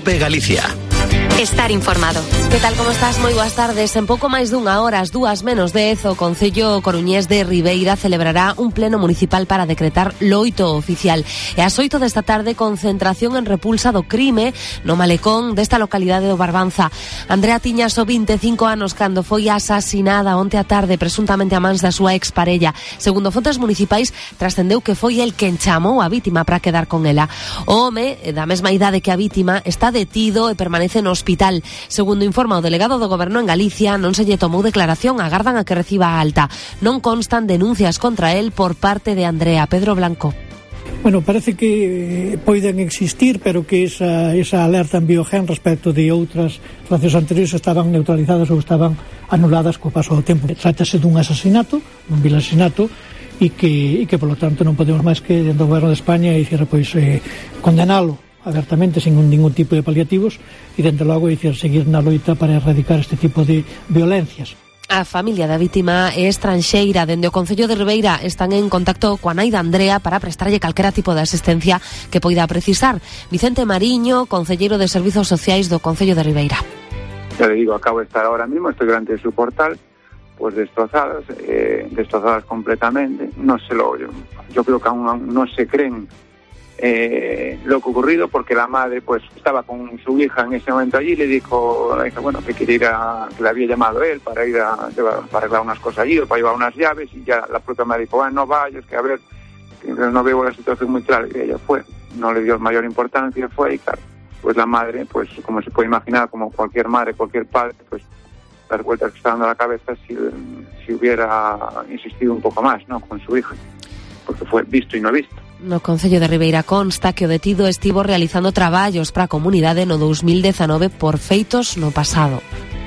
COPE Galicia. Estar informado. Que tal, como estás? Moi boas tardes. En pouco máis dunha hora, as 2:10, o Concello coruñés de Ribeira celebrará un pleno municipal para decretar loito oficial. E ás 8 desta tarde, concentración en repulsa do crime no malecón desta localidade do Barbanza. Andrea tiña só 25 anos cando foi asasinada onte á tarde, presuntamente a mans da súa exparella. Segundo fontes municipais, trascendeu que foi el quen chamou a vítima para quedar con ela. O home, da mesma idade que a vítima, está detido e permanece no hospital. Segundo informa o delegado do Goberno en Galicia, non se lle tomou declaración, agardan a que reciba a alta. Non constan denuncias contra el por parte de Andrea. Pedro Blanco. Bueno, parece que poden existir, pero que esa alerta en Biogen respecto de outras relacións anteriores estaban neutralizadas ou estaban anuladas co paso do tempo. Trátase dun asasinato, un vil asasinato, e que polo tanto non podemos máis que dentro do Goberno de España dicir, condenalo abertamente, sin ningún tipo de paliativos, e dentro logo seguir na loita para erradicar este tipo de violencias. A familia da vítima é estranxeira. Dende o Concello de Ribeira están en contacto coa nai da Andrea para prestarlle calquera tipo de asistencia que poida precisar. Vicente Mariño, concelleiro de Servizos Sociais do Concello de Ribeira. Ya le digo, acabo de estar ahora mismo, estoy delante de su portal, pues destrozadas completamente. Yo creo que aún no se creen lo que ocurrido, porque la madre pues estaba con su hija en ese momento allí y le dijo bueno, que quería que le había llamado él para ir para arreglar unas cosas allí o para llevar unas llaves, y ya la propia madre dijo, no vayas, que a ver, que no veo la situación muy clara, y ella fue, no le dio mayor importancia, fue, y claro, pues la madre, pues como se puede imaginar, como cualquier madre, cualquier padre, pues las vueltas que está dando a la cabeza si hubiera insistido un poco más, ¿no?, con su hija, porque fue visto y no visto. No Concello de Ribeira consta que o detido estivo realizando traballos para a comunidade no 2019 por feitos no pasado.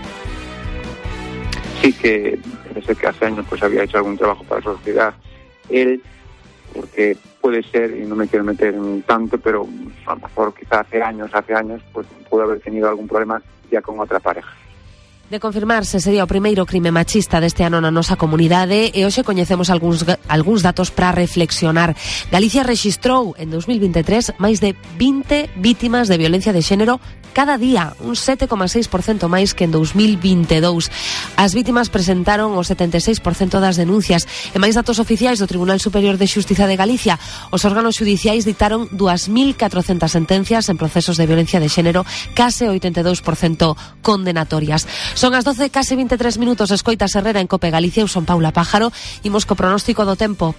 Sí, que parece que hace años pues había hecho algún trabajo para la sociedad él, porque puede ser, y no me quiero meter en tanto, pero a lo mejor quizá hace años pues pudo haber tenido algún problema ya con otra pareja. De confirmarse, sería o primeiro crime machista deste ano na nosa comunidade, e hoxe coñecemos algúns datos para reflexionar. Galicia rexistrou en 2023 máis de 20 vítimas de violencia de xénero cada día, un 7,6% máis que en 2022. As vítimas presentaron o 76% das denuncias, e máis datos oficiais do Tribunal Superior de Xustiza de Galicia. Os órganos xudiciais dictaron 2.400 sentencias en procesos de violencia de xénero, case 82% condenatorias. Son as 12, case 23 minutos. Escoitas Herrera en COPE Galicia. Eu son Paula Pájaro. Imos co pronóstico do tempo.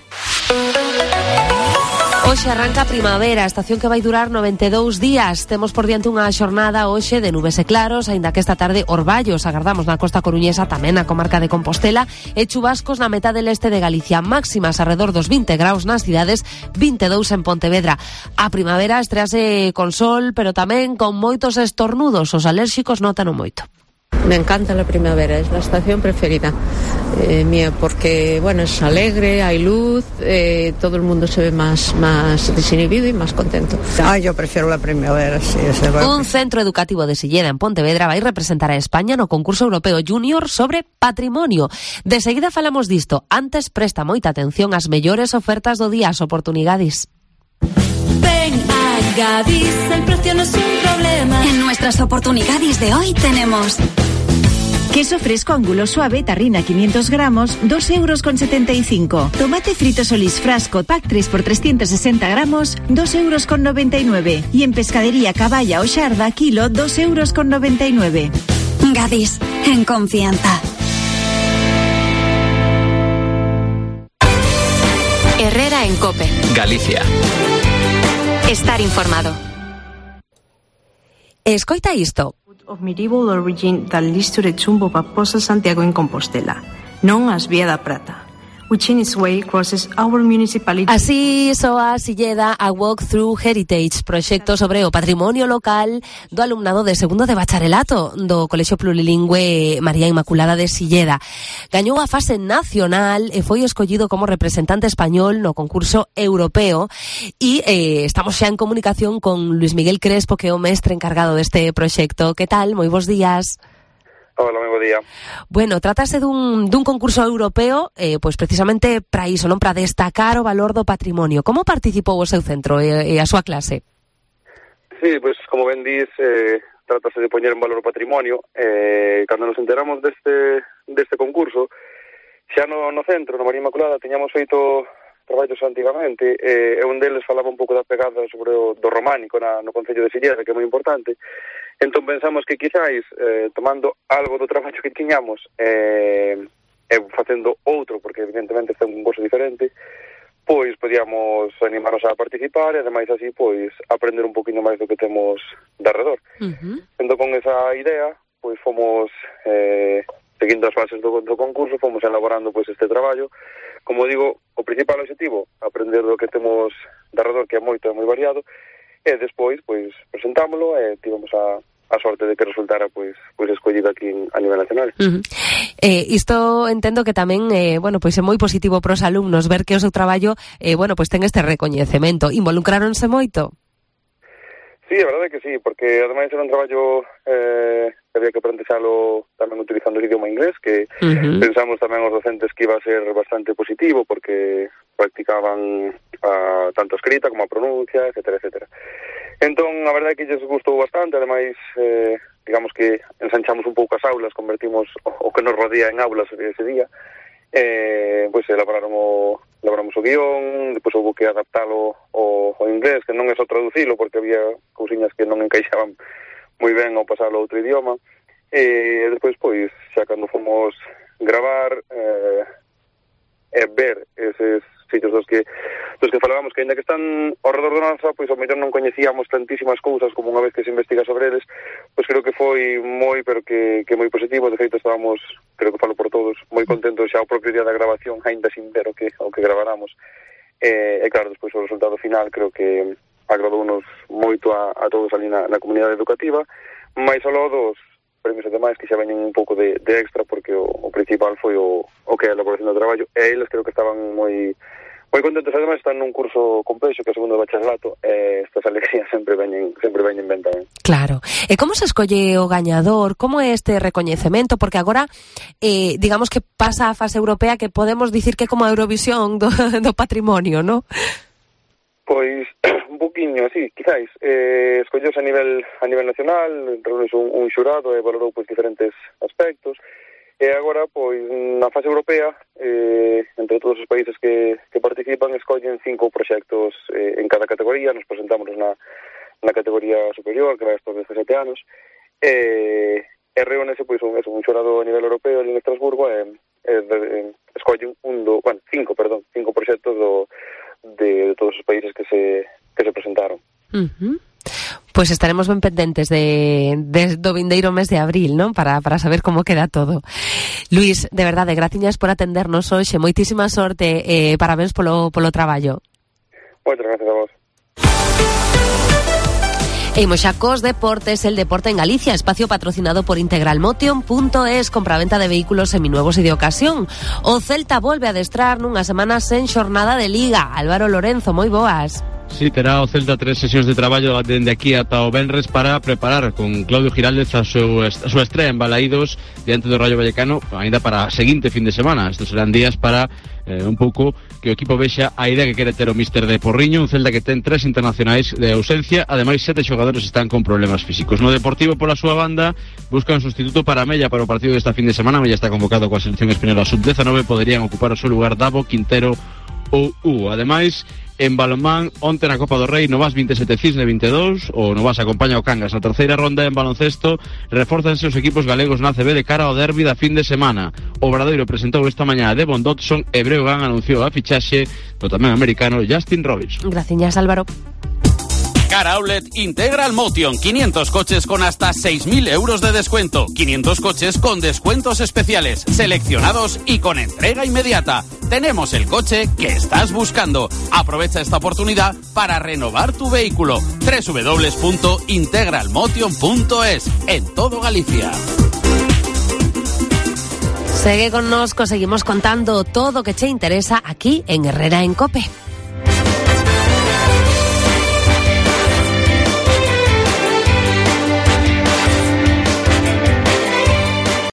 Hoxe arranca a primavera, a estación que vai durar 92 días. Temos por diante unha xornada hoxe de nubes e claros, aínda que esta tarde orballos agardamos na costa coruñesa, tamén na comarca de Compostela, e chubascos na metade leste de Galicia. Máximas arredor dos 20 graus nas cidades, 22 en Pontevedra. A primavera estrease con sol, pero tamén con moitos estornudos. Os alérxicos notan moito. Me encanta la primavera, es la estación preferida mía, porque bueno, es alegre, hay luz, todo el mundo se ve más desinhibido y más contento. Yo prefiero la primavera, sí. Un centro educativo de Silleda en Pontevedra vai representar a España no concurso europeo junior sobre patrimonio. De seguida falamos disto, antes presta moita atención ás mellores ofertas do día, as oportunidades. Ven a Gadis, el precio no es un problema. En nuestras oportunidades de hoy tenemos queso fresco ángulo suave, tarrina 500 gramos, 2,75 €. Tomate frito Solís frasco, pack 3 por 360 gramos, 2,99 €. Y en pescadería Caballa o Xarda, kilo, 2,99 €. Gadis, en confianza. Herrera en COPE Galicia. Estar informado. Escoita isto. Of medieval origin da listure chumbo paposa Santiago en Compostela, non as Vía da Prata, which in its way crosses our municipality. Así soa Silleda a Walk Through Heritage, proxecto sobre o patrimonio local do alumnado de segundo de bacharelato do Colexio Plurilingüe María Inmaculada de Silleda. Gañou a fase nacional e foi escollido como representante español no concurso europeo, e estamos xa en comunicación con Luis Miguel Crespo, que é o mestre encargado deste proxecto. Que tal? Moi bons días. Hola, moi bo día. Bueno, trátase dun concurso europeo, pois precisamente para iso, non, para destacar o valor do patrimonio. Como participou o seu centro e a súa clase? Sí, pues como ben dís, trátase de poñer en valor o patrimonio. Cando nos enteramos deste concurso, xa no centro, no María Inmaculada, tiñamos feito traballos antigamente, e un deles falaba un pouco da pegada sobre o do románico no concello de Silleda, que é moi importante. Entón pensamos que quizáis, tomando algo do traballo que tiñamos, facendo outro, porque evidentemente este é un concurso diferente, pois podíamos animarnos a participar e ademais así pois aprender un poquinho máis do que temos de arredor. Entón con esa idea, pois fomos seguindo as fases do concurso, fomos elaborando pois este traballo. Como digo, o principal objetivo, aprender do que temos de arredor, que é moito e moi variado, e despois pois presentámolo e tivemos a sorte de que resultara pois escollido aquí a nivel nacional. Isto entendo que tamén pois é moi positivo para os alumnos ver que o seu traballo pois ten este recoñecemento. Involucráronse moito? Sí, a verdade é que sí, porque ademais era un traballo que había que aprendizalo tamén utilizando o idioma inglés, que pensamos tamén os docentes que iba a ser bastante positivo, porque practicaban tanto a escrita como a pronuncia, etcétera, etcétera. Entón, a verdade é que lles gustou bastante, ademais, digamos que ensanchamos un pouco as aulas, convertimos o que nos rodea en aulas ese día, pois elaboramos o guión, depois houve que adaptalo ao inglés, que non é só traducilo, porque había cousiñas que non encaixaban moi ben ao pasalo a outro idioma, e despois, pois, xa cando fomos gravar e ver eses sitios dos que falábamos, que ainda que están ao redor do nosa, pois ao mellor non coñecíamos tantísimas cousas como unha vez que se investiga sobre eles, pois creo que foi moi, pero que moi positivo. De feito estábamos, creo que falo por todos, moi contentos xa o propio día da grabación, ainda sin ver o que graváramos, e claro, despois o resultado final creo que agradounos moito a todos ali na comunidade educativa, máis ao lado dos premios e demais que xa veñen un pouco de extra, porque o principal foi o que é a elaboración do traballo, e eles creo que estaban moi contentos. Ademais están nun curso complexo que é o segundo de bacharelato, e estas alegrías sempre veñen ben tamén. Claro. E como se escolle o gañador? Como é este recoñecemento? Porque agora, digamos que pasa a fase europea, que podemos dicir que é como a Eurovisión do patrimonio, non? Pois un poquinho así, quizáis. Escolleuse a nivel nacional, reuniuse un xurado e valorou pois diferentes aspectos. E agora, pois, na fase europea, entre todos os países que participan, escollen 5 proxectos en cada categoría. Nos presentamos na categoría superior, que vai estos 17 anos, e reúnese pois un xurado a nivel europeo en Estrasburgo, e escollen 5 proxectos de todos os países que se presentaron. Pois estaremos ben pendentes do vindeiro mes de abril, non? Para saber como queda todo. Luís, de verdade, graciñas por atendernos hoxe, moitísima sorte e parabéns polo traballo. Moitas gracias a vos. E imos xa cos deportes, el deporte en Galicia, espacio patrocinado por integralmotion.es, compraventa de vehículos seminuevos e de ocasión. O Celta volve a adestrar nunha semana sen xornada de Liga. Álvaro Lorenzo, moi boas. Sí, terá o Celta 3 sesións de traballo dende aquí ata o venres para preparar con Claudio Giraldez a súa estrea en Balaídos diante do Rayo Vallecano, ainda para a seguinte fin de semana. Estos serán días para un pouco que o equipo vexa a idea que quere ter o míster de Porriño, un Celta que ten 3 internacionais de ausencia, ademais 7 xogadores están con problemas físicos. No Deportivo, pola súa banda, busca un sustituto para Mella para o partido desta fin de semana. Mella está convocado coa selección española sub-19, poderían ocupar o seu lugar Davo, Quintero ou Hugo. Ademais, en balonmán, onte na Copa do Rei, Novas 27, Cisne 22, o Novas acompaña o Cangas na terceira ronda. En baloncesto, refórzanse os equipos galegos na ACB de cara ao derbi da fin de semana. O Obradoiro presentou esta mañá a Devon Dodson e Breogán anunciou a fichaxe do tamén americano Justin Robinson. Graciñas, Álvaro. Car Outlet Integral Motion, 500 coches con hasta 6.000 euros de descuento, 500 coches con descuentos especiales, seleccionados y con entrega inmediata. Tenemos el coche que estás buscando. Aprovecha esta oportunidad para renovar tu vehículo. www.integralmotion.es, en todo Galicia. Segue con nos, seguimos contando todo o que che interesa aquí en Herrera en COPE.